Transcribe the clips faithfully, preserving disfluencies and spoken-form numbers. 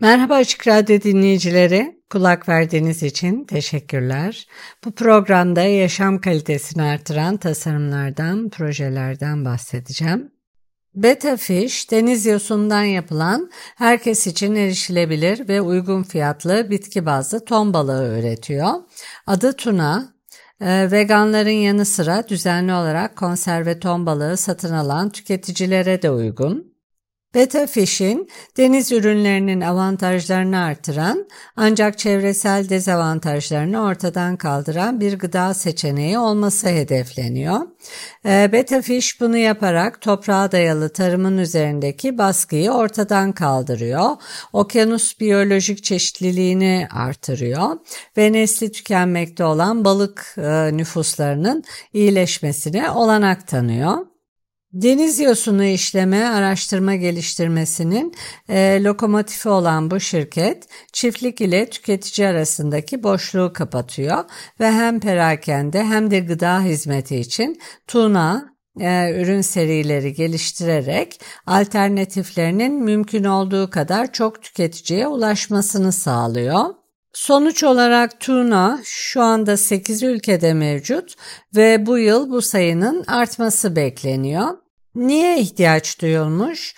Merhaba Açık Radyo dinleyicileri, kulak verdiğiniz için teşekkürler. Bu programda yaşam kalitesini artıran tasarımlardan, projelerden bahsedeceğim. Betafish, deniz yosunundan yapılan, herkes için erişilebilir ve uygun fiyatlı bitki bazlı ton balığı üretiyor. Adı tuna. E, veganların yanı sıra düzenli olarak konserve ton balığı satın alan tüketicilere de uygun. Betafish'in deniz ürünlerinin avantajlarını artıran ancak çevresel dezavantajlarını ortadan kaldıran bir gıda seçeneği olması hedefleniyor. Betafish bunu yaparak toprağa dayalı tarımın üzerindeki baskıyı ortadan kaldırıyor, okyanus biyolojik çeşitliliğini artırıyor ve nesli tükenmekte olan balık nüfuslarının iyileşmesine olanak tanıyor. Deniz yosunu işleme, araştırma geliştirmesinin e, lokomotifi olan bu şirket, çiftlik ile tüketici arasındaki boşluğu kapatıyor ve hem perakende hem de gıda hizmeti için tuna, e, ürün serileri geliştirerek alternatiflerinin mümkün olduğu kadar çok tüketiciye ulaşmasını sağlıyor. Sonuç olarak tuna şu anda sekiz ülkede mevcut ve bu yıl bu sayının artması bekleniyor. Niye ihtiyaç duyulmuş?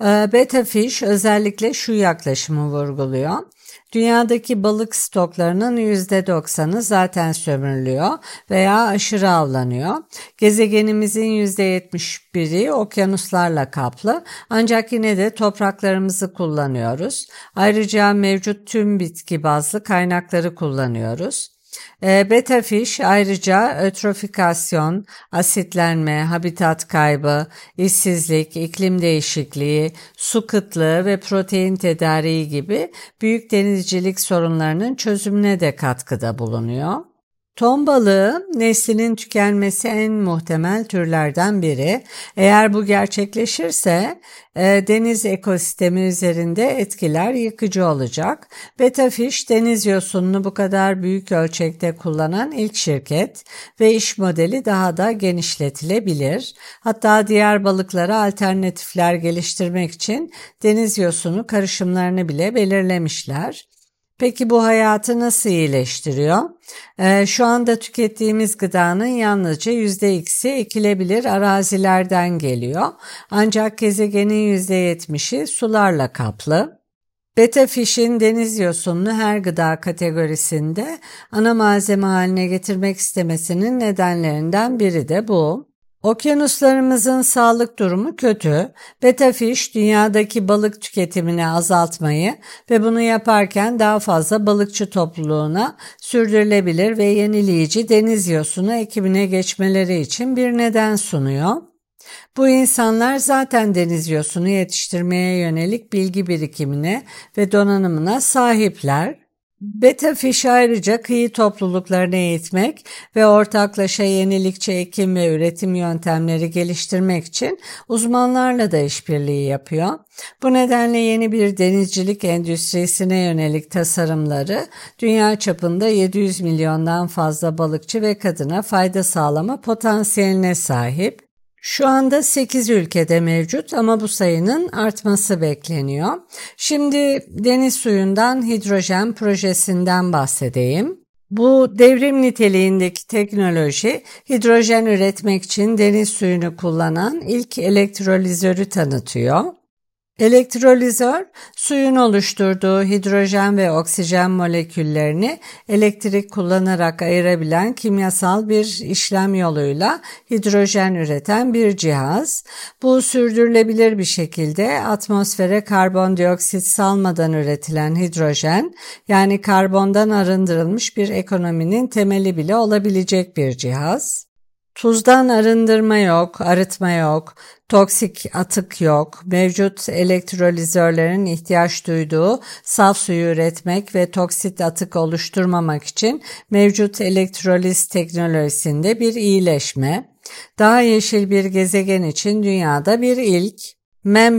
Betafish özellikle şu yaklaşımı vurguluyor. Dünyadaki balık stoklarının yüzde doksanı zaten sömürülüyor veya aşırı avlanıyor. Gezegenimizin yüzde yetmiş biri okyanuslarla kaplı, ancak yine de topraklarımızı kullanıyoruz. Ayrıca mevcut tüm bitki bazlı kaynakları kullanıyoruz. Betafish ayrıca ötrofikasyon, asitlenme, habitat kaybı, işsizlik, iklim değişikliği, su kıtlığı ve protein tedariği gibi büyük denizcilik sorunlarının çözümüne de katkıda bulunuyor. Ton balığı neslinin tükenmesi en muhtemel türlerden biri. Eğer bu gerçekleşirse e, deniz ekosistemi üzerinde etkiler yıkıcı olacak. Betafish deniz yosununu bu kadar büyük ölçekte kullanan ilk şirket ve iş modeli daha da genişletilebilir. Hatta diğer balıklara alternatifler geliştirmek için deniz yosunu karışımlarını bile belirlemişler. Peki bu hayatı nasıl iyileştiriyor? Ee, şu anda tükettiğimiz gıdanın yalnızca yüzde ikisi ekilebilir arazilerden geliyor. Ancak gezegenin yüzde yetmişi sularla kaplı. Betafish'in deniz yosununu her gıda kategorisinde ana malzeme haline getirmek istemesinin nedenlerinden biri de bu. Okyanuslarımızın sağlık durumu kötü. Betafish dünyadaki balık tüketimini azaltmayı ve bunu yaparken daha fazla balıkçı topluluğuna sürdürülebilir ve yenileyici deniz yosunu ekimine geçmeleri için bir neden sunuyor. Bu insanlar zaten deniz yosunu yetiştirmeye yönelik bilgi birikimine ve donanımına sahipler. Betafish ayrıca kıyı topluluklarını eğitmek ve ortaklaşa yenilikçi ekim ve üretim yöntemleri geliştirmek için uzmanlarla da işbirliği yapıyor. Bu nedenle yeni bir denizcilik endüstrisine yönelik tasarımları dünya çapında yedi yüz milyondan fazla balıkçı ve kadına fayda sağlama potansiyeline sahip. Şu anda sekiz ülkede mevcut ama bu sayının artması bekleniyor. Şimdi deniz suyundan hidrojen projesinden bahsedeyim. Bu devrim niteliğindeki teknoloji, hidrojen üretmek için deniz suyunu kullanan ilk elektrolizörü tanıtıyor. Elektrolizör, suyun oluşturduğu hidrojen ve oksijen moleküllerini elektrik kullanarak ayırabilen kimyasal bir işlem yoluyla hidrojen üreten bir cihaz. Bu sürdürülebilir bir şekilde atmosfere karbondioksit salmadan üretilen hidrojen, yani karbondan arındırılmış bir ekonominin temeli bile olabilecek bir cihaz. Tuzdan arındırma yok, arıtma yok, toksik atık yok, mevcut elektrolizörlerin ihtiyaç duyduğu saf suyu üretmek ve toksit atık oluşturmamak için mevcut elektroliz teknolojisinde bir iyileşme, daha yeşil bir gezegen için dünyada bir ilk,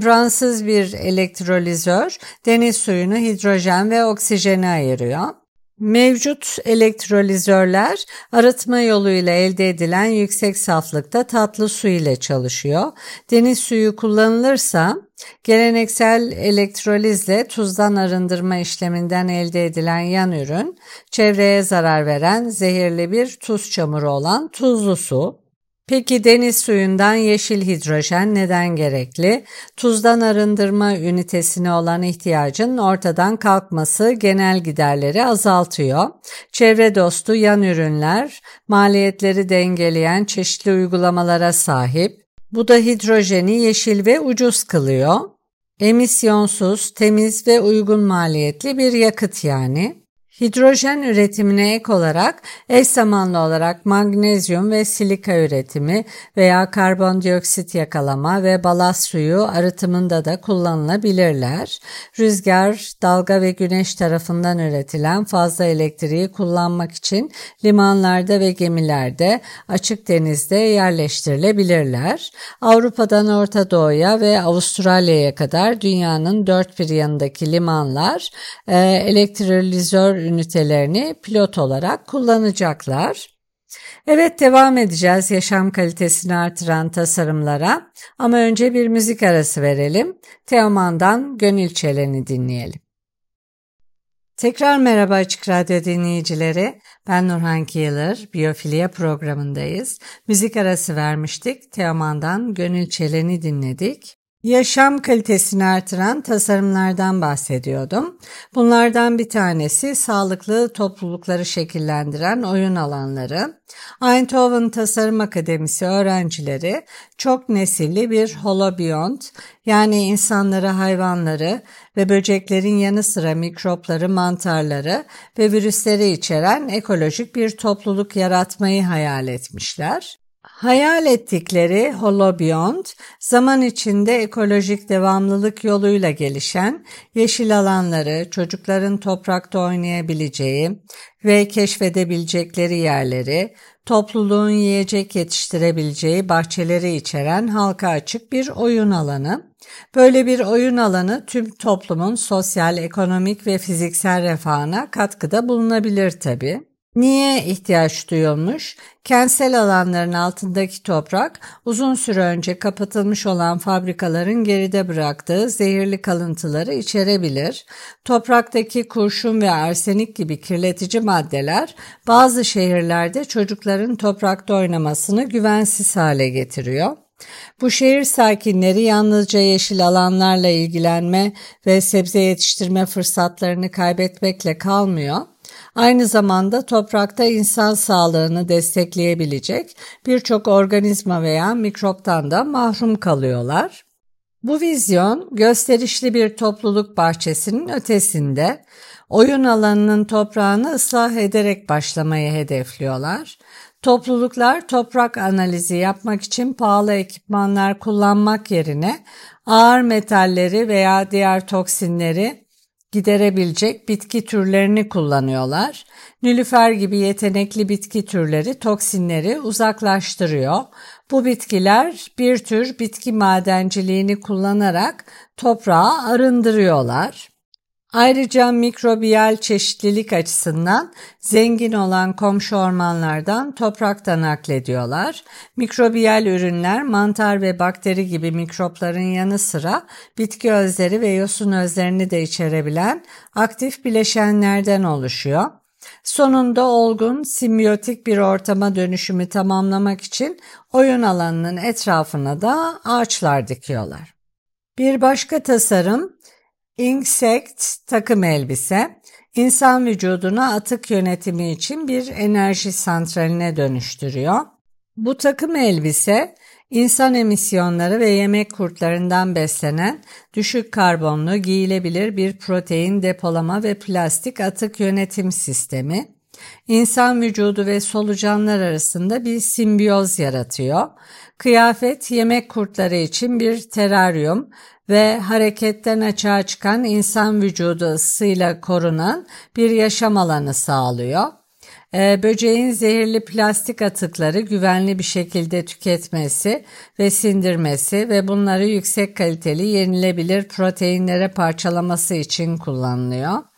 membransız bir elektrolizör deniz suyunu hidrojen ve oksijene ayırıyor. Mevcut elektrolizörler arıtma yoluyla elde edilen yüksek saflıkta tatlı su ile çalışıyor. Deniz suyu kullanılırsa geleneksel elektrolizle tuzdan arındırma işleminden elde edilen yan ürün, çevreye zarar veren zehirli bir tuz çamuru olan tuzlu su. Peki deniz suyundan yeşil hidrojen neden gerekli? Tuzdan arındırma ünitesine olan ihtiyacın ortadan kalkması genel giderleri azaltıyor. Çevre dostu yan ürünler, maliyetleri dengeleyen çeşitli uygulamalara sahip. Bu da hidrojeni yeşil ve ucuz kılıyor. Emisyonsuz, temiz ve uygun maliyetli bir yakıt yani. Hidrojen üretimine ek olarak eş zamanlı olarak magnezyum ve silika üretimi veya karbondioksit yakalama ve balast suyu arıtımında da kullanılabilirler. Rüzgar, dalga ve güneş tarafından üretilen fazla elektriği kullanmak için limanlarda ve gemilerde açık denizde yerleştirilebilirler. Avrupa'dan Orta Doğu'ya ve Avustralya'ya kadar dünyanın dört bir yanındaki limanlar e, elektrolizör ünitelerini pilot olarak kullanacaklar. Evet, devam edeceğiz yaşam kalitesini artıran tasarımlara ama önce bir müzik arası verelim. Teoman'dan Gönül Çelen'i dinleyelim. Tekrar merhaba Açık Radyo dinleyicileri. Ben Nurhan Kiyılır, Biyofilya programındayız. Müzik arası vermiştik. Teoman'dan Gönül Çelen'i dinledik. Yaşam kalitesini artıran tasarımlardan bahsediyordum. Bunlardan bir tanesi sağlıklı toplulukları şekillendiren oyun alanları. Eindhoven Tasarım Akademisi öğrencileri çok nesilli bir holobiont, yani insanları, hayvanları ve böceklerin yanı sıra mikropları, mantarları ve virüsleri içeren ekolojik bir topluluk yaratmayı hayal etmişler. Hayal ettikleri holobiont, zaman içinde ekolojik devamlılık yoluyla gelişen yeşil alanları, çocukların toprakta oynayabileceği ve keşfedebilecekleri yerleri, topluluğun yiyecek yetiştirebileceği bahçeleri içeren halka açık bir oyun alanı. Böyle bir oyun alanı tüm toplumun sosyal, ekonomik ve fiziksel refahına katkıda bulunabilir tabii. Niye ihtiyaç duyulmuş? Kentsel alanların altındaki toprak uzun süre önce kapatılmış olan fabrikaların geride bıraktığı zehirli kalıntıları içerebilir. Topraktaki kurşun ve arsenik gibi kirletici maddeler bazı şehirlerde çocukların toprakta oynamasını güvensiz hale getiriyor. Bu şehir sakinleri yalnızca yeşil alanlarla ilgilenme ve sebze yetiştirme fırsatlarını kaybetmekle kalmıyor. Aynı zamanda toprakta insan sağlığını destekleyebilecek birçok organizma veya mikroptan da mahrum kalıyorlar. Bu vizyon gösterişli bir topluluk bahçesinin ötesinde, oyun alanının toprağını ıslah ederek başlamayı hedefliyorlar. Topluluklar toprak analizi yapmak için pahalı ekipmanlar kullanmak yerine ağır metalleri veya diğer toksinleri giderebilecek bitki türlerini kullanıyorlar. Nilüfer gibi yetenekli bitki türleri toksinleri uzaklaştırıyor. Bu bitkiler bir tür bitki madenciliğini kullanarak toprağı arındırıyorlar. Ayrıca mikrobiyal çeşitlilik açısından zengin olan komşu ormanlardan toprakta naklediyorlar. Mikrobiyal ürünler mantar ve bakteri gibi mikropların yanı sıra bitki özleri ve yosun özlerini de içerebilen aktif bileşenlerden oluşuyor. Sonunda olgun, simbiyotik bir ortama dönüşümü tamamlamak için oyun alanının etrafına da ağaçlar dikiyorlar. Bir başka tasarım, Insect takım elbise, insan vücudunu atık yönetimi için bir enerji santraline dönüştürüyor. Bu takım elbise, insan emisyonları ve yemek kurtlarından beslenen düşük karbonlu giyilebilir bir protein depolama ve plastik atık yönetim sistemi, İnsan vücudu ve solucanlar arasında bir simbiyoz yaratıyor. Kıyafet, yemek kurtları için bir teraryum ve hareketten açığa çıkan insan vücudu ısısıyla korunan bir yaşam alanı sağlıyor. Ee, böceğin zehirli plastik atıkları güvenli bir şekilde tüketmesi ve sindirmesi ve bunları yüksek kaliteli yenilebilir proteinlere parçalaması için kullanılıyor.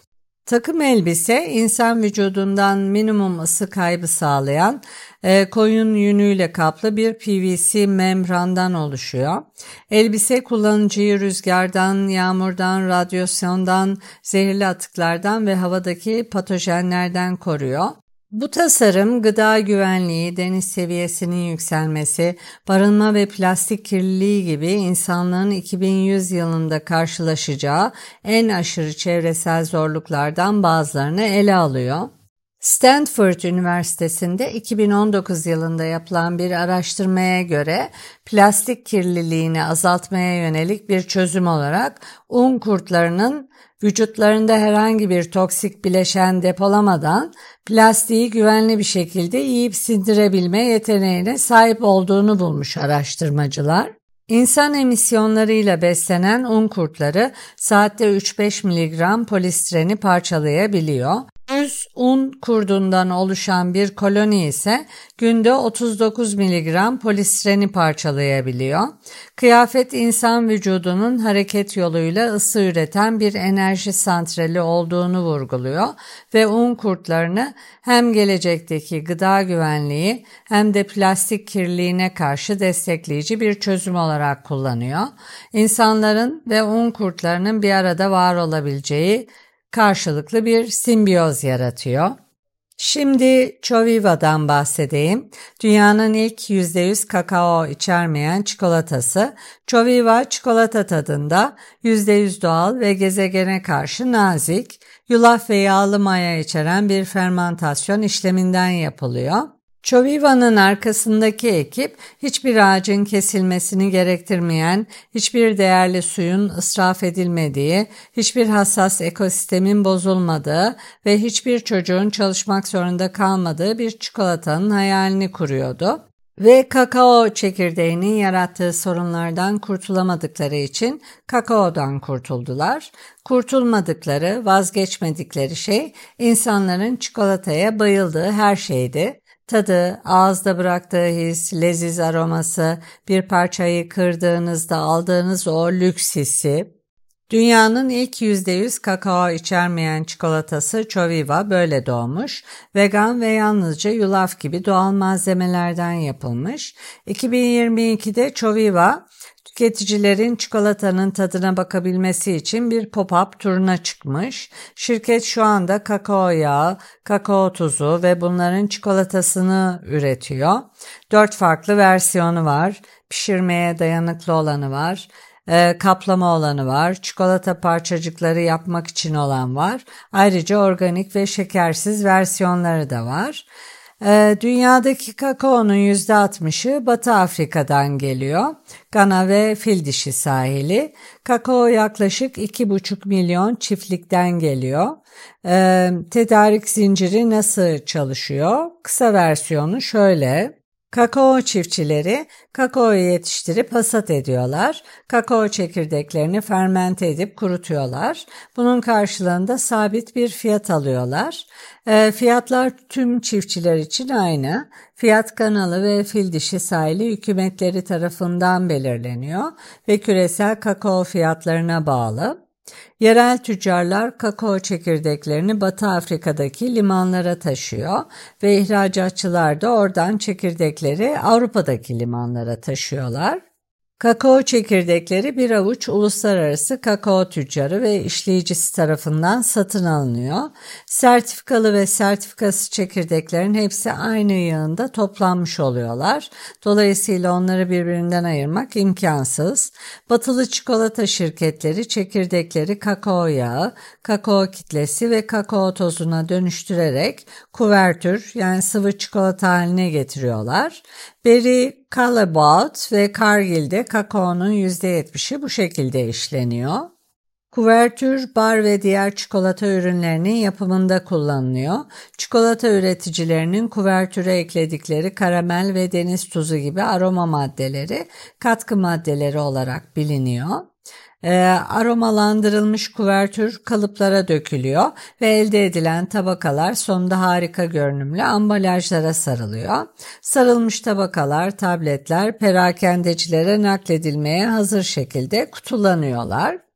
Takım elbise insan vücudundan minimum ısı kaybı sağlayan e, koyun yünüyle kaplı bir P V C membrandan oluşuyor. Elbise kullanıcıyı rüzgardan, yağmurdan, radyasyondan, zehirli atıklardan ve havadaki patojenlerden koruyor. Bu tasarım gıda güvenliği, deniz seviyesinin yükselmesi, barınma ve plastik kirliliği gibi insanlığın iki bin yüz yılında karşılaşacağı en aşırı çevresel zorluklardan bazılarını ele alıyor. Stanford Üniversitesi'nde iki bin on dokuz yılında yapılan bir araştırmaya göre plastik kirliliğini azaltmaya yönelik bir çözüm olarak un kurtlarının vücutlarında herhangi bir toksik bileşen depolamadan plastiği güvenli bir şekilde yiyip sindirebilme yeteneğine sahip olduğunu bulmuş araştırmacılar. İnsan emisyonlarıyla beslenen un kurtları saatte üç beş miligram polistireni parçalayabiliyor. yüz un kurdundan oluşan bir koloni ise günde otuz dokuz miligram polistireni parçalayabiliyor. Kıyafet insan vücudunun hareket yoluyla ısı üreten bir enerji santrali olduğunu vurguluyor ve un kurtlarını hem gelecekteki gıda güvenliği hem de plastik kirliliğine karşı destekleyici bir çözüm olarak kullanıyor. İnsanların ve un kurtlarının bir arada var olabileceği karşılıklı bir simbiyoz yaratıyor. Şimdi Chowiva'dan bahsedeyim. Dünyanın ilk yüzde yüz kakao içermeyen çikolatası. Chowiva çikolata tadında yüzde yüz doğal ve gezegene karşı nazik, yulaf ve yağlı maya içeren bir fermantasyon işleminden yapılıyor. Chowiva'nın arkasındaki ekip hiçbir ağacın kesilmesini gerektirmeyen, hiçbir değerli suyun israf edilmediği, hiçbir hassas ekosistemin bozulmadığı ve hiçbir çocuğun çalışmak zorunda kalmadığı bir çikolatanın hayalini kuruyordu. Ve kakao çekirdeğinin yarattığı sorunlardan kurtulamadıkları için kakaodan kurtuldular. Kurtulmadıkları, vazgeçmedikleri şey insanların çikolataya bayıldığı her şeydi. Tadı, ağızda bıraktığı his, leziz aroması, bir parçayı kırdığınızda aldığınız o lüks hissi. Dünyanın ilk yüzde yüz kakao içermeyen çikolatası Chowiva böyle doğmuş. Vegan ve yalnızca yulaf gibi doğal malzemelerden yapılmış. iki bin yirmi ikide Chowiva tüketicilerin çikolatanın tadına bakabilmesi için bir pop-up turuna çıkmış. Şirket şu anda kakao yağı, kakao tuzu ve bunların çikolatasını üretiyor. Dört farklı versiyonu var. Pişirmeye dayanıklı olanı var. E, kaplama olanı var, çikolata parçacıkları yapmak için olan var. Ayrıca organik ve şekersiz versiyonları da var. E, dünyadaki kakaonun yüzde altmışı Batı Afrika'dan geliyor. Gana ve Fildişi sahili. Kakao yaklaşık iki buçuk milyon çiftlikten geliyor. E, tedarik zinciri nasıl çalışıyor? Kısa versiyonu şöyle. Kakao çiftçileri kakaoyu yetiştirip hasat ediyorlar. Kakao çekirdeklerini fermente edip kurutuyorlar. Bunun karşılığında sabit bir fiyat alıyorlar. E, fiyatlar tüm çiftçiler için aynı. Fiyat kanalı ve fil dişi sahili hükümetleri tarafından belirleniyor ve küresel kakao fiyatlarına bağlı. Yerel tüccarlar kakao çekirdeklerini Batı Afrika'daki limanlara taşıyor ve ihracatçılar da oradan çekirdekleri Avrupa'daki limanlara taşıyorlar. Kakao çekirdekleri bir avuç uluslararası kakao tüccarı ve işleyicisi tarafından satın alınıyor. Sertifikalı ve sertifikasız çekirdeklerin hepsi aynı yığında toplanmış oluyorlar. Dolayısıyla onları birbirinden ayırmak imkansız. Batılı çikolata şirketleri çekirdekleri kakao yağı, kakao kitlesi ve kakao tozuna dönüştürerek kuvertür yani sıvı çikolata haline getiriyorlar. Berry, Callebaut ve Cargill'de kakaonun yüzde yetmişi bu şekilde işleniyor. Kuvertür, bar ve diğer çikolata ürünlerinin yapımında kullanılıyor. Çikolata üreticilerinin kuvertüre ekledikleri karamel ve deniz tuzu gibi aroma maddeleri katkı maddeleri olarak biliniyor. E, aromalandırılmış kuvertür kalıplara dökülüyor ve elde edilen tabakalar sonunda harika görünümlü ambalajlara sarılıyor. Sarılmış tabakalar, tabletler perakendecilere nakledilmeye hazır şekilde kutulanıyorlar.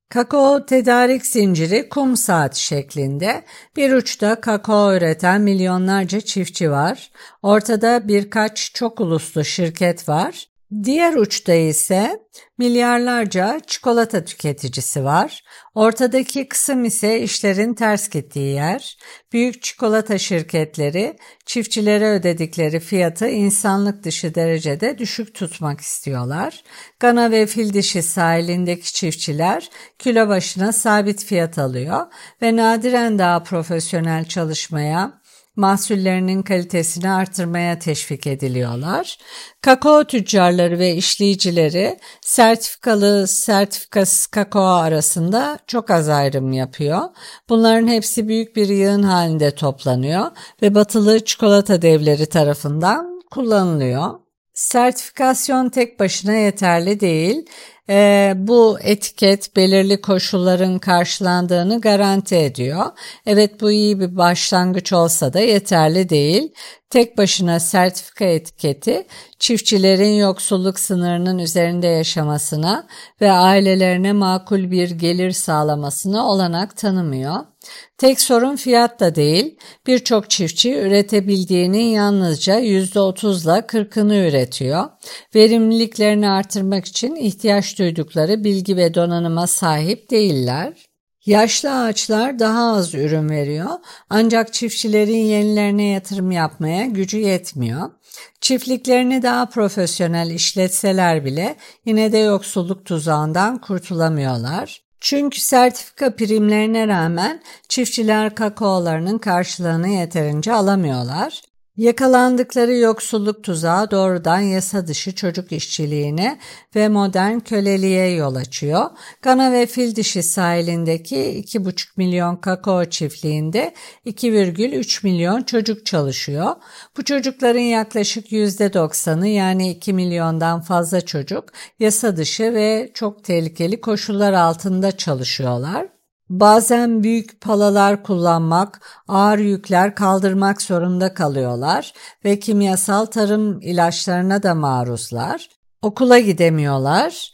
Kakao tedarik zinciri kum saati şeklinde. Bir uçta kakao üreten milyonlarca çiftçi var. Ortada birkaç çok uluslu şirket var. Diğer uçta ise milyarlarca çikolata tüketicisi var. Ortadaki kısım ise işlerin ters gittiği yer. Büyük çikolata şirketleri çiftçilere ödedikleri fiyatı insanlık dışı derecede düşük tutmak istiyorlar. Gana ve fil dişi sahilindeki çiftçiler kilo başına sabit fiyat alıyor ve nadiren daha profesyonel çalışmaya, mahsullerinin kalitesini artırmaya teşvik ediliyorlar. Kakao tüccarları ve işleyicileri sertifikalı, sertifikasız kakao arasında çok az ayrım yapıyor. Bunların hepsi büyük bir yığın halinde toplanıyor ve batılı çikolata devleri tarafından kullanılıyor. Sertifikasyon tek başına yeterli değil. Ee, bu etiket belirli koşulların karşılandığını garanti ediyor. Evet, bu iyi bir başlangıç olsa da yeterli değil. Tek başına sertifika etiketi çiftçilerin yoksulluk sınırının üzerinde yaşamasına ve ailelerine makul bir gelir sağlamasına olanak tanımıyor. Tek sorun fiyat da değil. Birçok çiftçi üretebildiğinin yalnızca yüzde otuzla kırkını üretiyor. Verimliliklerini artırmak için ihtiyaç duydukları bilgi ve donanıma sahip değiller. Yaşlı ağaçlar daha az ürün veriyor, ancak çiftçilerin yenilerine yatırım yapmaya gücü yetmiyor. Çiftliklerini daha profesyonel işletseler bile yine de yoksulluk tuzağından kurtulamıyorlar. Çünkü sertifika primlerine rağmen çiftçiler kakaolarının karşılığını yeterince alamıyorlar. Yakalandıkları yoksulluk tuzağı doğrudan yasa dışı çocuk işçiliğine ve modern köleliğe yol açıyor. Gana ve fil dişi sahilindeki iki buçuk milyon kakao çiftliğinde iki virgül üç milyon çocuk çalışıyor. Bu çocukların yaklaşık yüzde doksanı, yani iki milyondan fazla çocuk yasa dışı ve çok tehlikeli koşullar altında çalışıyorlar. Bazen büyük palalar kullanmak, ağır yükler kaldırmak zorunda kalıyorlar ve kimyasal tarım ilaçlarına da maruzlar. Okula gidemiyorlar.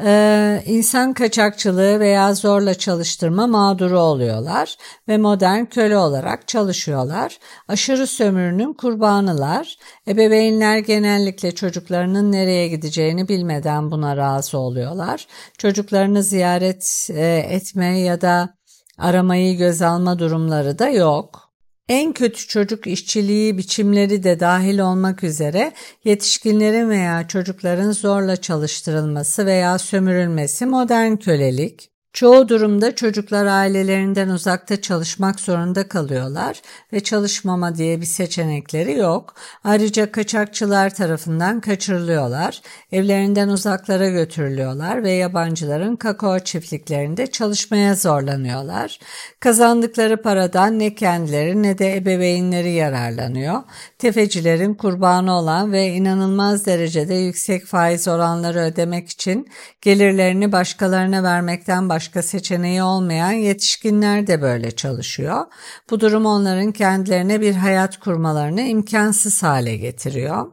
Ee, insan kaçakçılığı veya zorla çalıştırma mağduru oluyorlar ve modern köle olarak çalışıyorlar. Aşırı sömürünün kurbanılar. Ebeveynler genellikle çocuklarının nereye gideceğini bilmeden buna razı oluyorlar. Çocuklarını ziyaret e, etme ya da aramayı göz alma durumları da yok. En kötü çocuk işçiliği biçimleri de dahil olmak üzere yetişkinlerin veya çocukların zorla çalıştırılması veya sömürülmesi modern kölelik. Çoğu durumda çocuklar ailelerinden uzakta çalışmak zorunda kalıyorlar ve çalışmama diye bir seçenekleri yok. Ayrıca kaçakçılar tarafından kaçırılıyorlar, evlerinden uzaklara götürülüyorlar ve yabancıların kakao çiftliklerinde çalışmaya zorlanıyorlar. Kazandıkları paradan ne kendileri ne de ebeveynleri yararlanıyor. Tefecilerin kurbanı olan ve inanılmaz derecede yüksek faiz oranları ödemek için gelirlerini başkalarına vermekten başka başka seçeneği olmayan yetişkinler de böyle çalışıyor. Bu durum onların kendilerine bir hayat kurmalarını imkansız hale getiriyor.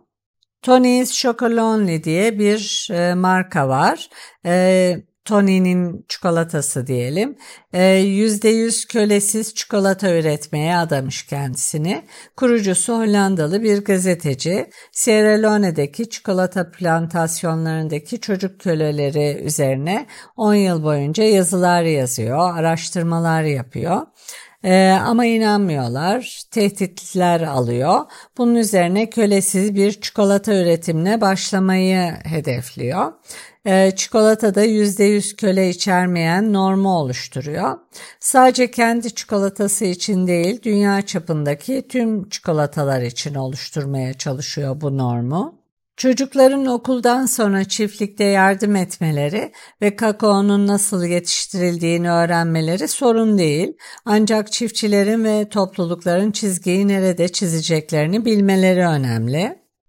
Tony's Chocolonely diye bir e, marka var. E, Tony'nin çikolatası diyelim. E, yüzde yüz kölesiz çikolata üretmeye adamış kendisini. Kurucusu Hollandalı bir gazeteci. Sierra Leone'deki çikolata plantasyonlarındaki çocuk köleleri üzerine on yıl boyunca yazılar yazıyor, araştırmalar yapıyor. Ee, ama inanmıyorlar, tehditler alıyor. Bunun üzerine kölesiz bir çikolata üretimine başlamayı hedefliyor. Ee, çikolatada yüzde yüz köle içermeyen normu oluşturuyor. Sadece kendi çikolatası için değil, dünya çapındaki tüm çikolatalar için oluşturmaya çalışıyor bu normu. Çocukların okuldan sonra çiftlikte yardım etmeleri ve kakaonun nasıl yetiştirildiğini öğrenmeleri sorun değil. Ancak çiftçilerin ve toplulukların çizgiyi nerede çizeceklerini bilmeleri önemli.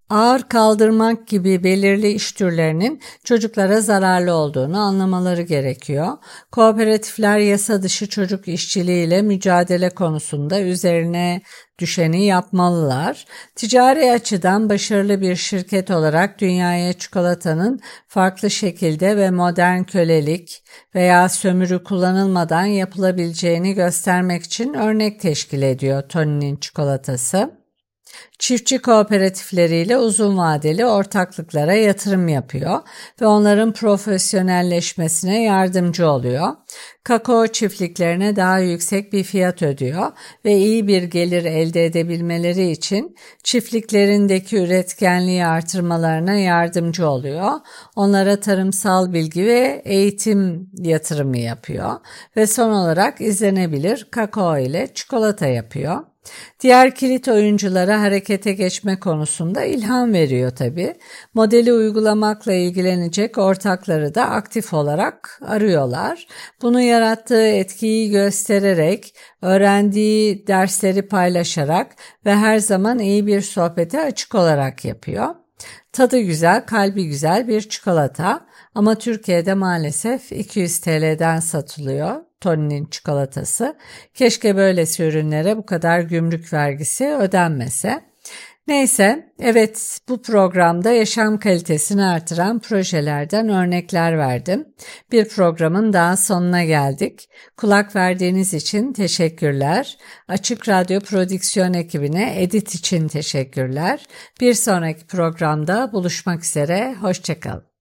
Ağır kaldırmak gibi belirli iş türlerinin çocuklara zararlı olduğunu anlamaları gerekiyor. Kooperatifler yasa dışı çocuk işçiliğiyle mücadele konusunda üzerine düşeni yapmalılar. Ticari açıdan başarılı bir şirket olarak dünyaya çikolatanın farklı şekilde ve modern kölelik veya sömürü kullanılmadan yapılabileceğini göstermek için örnek teşkil ediyor Tony'nin çikolatası. Çiftçi kooperatifleriyle uzun vadeli ortaklıklara yatırım yapıyor ve onların profesyonelleşmesine yardımcı oluyor. Kakao çiftliklerine daha yüksek bir fiyat ödüyor ve iyi bir gelir elde edebilmeleri için çiftliklerindeki üretkenliği artırmalarına yardımcı oluyor. Onlara tarımsal bilgi ve eğitim yatırımı yapıyor ve son olarak izlenebilir kakao ile çikolata yapıyor. Diğer kilit oyunculara harekete geçme konusunda ilham veriyor tabii. Modeli uygulamakla ilgilenecek ortakları da aktif olarak arıyorlar. Bunu yarattığı etkiyi göstererek, öğrendiği dersleri paylaşarak ve her zaman iyi bir sohbete açık olarak yapıyor. Tadı güzel, kalbi güzel bir çikolata ama Türkiye'de maalesef iki yüz TL'den satılıyor Tony'nin çikolatası. Keşke böylesi ürünlere bu kadar gümrük vergisi ödenmese. Neyse, evet bu programda yaşam kalitesini artıran projelerden örnekler verdim. Bir programın daha sonuna geldik. Kulak verdiğiniz için teşekkürler. Açık Radyo Prodüksiyon ekibine edit için teşekkürler. Bir sonraki programda buluşmak üzere, hoşça kalın.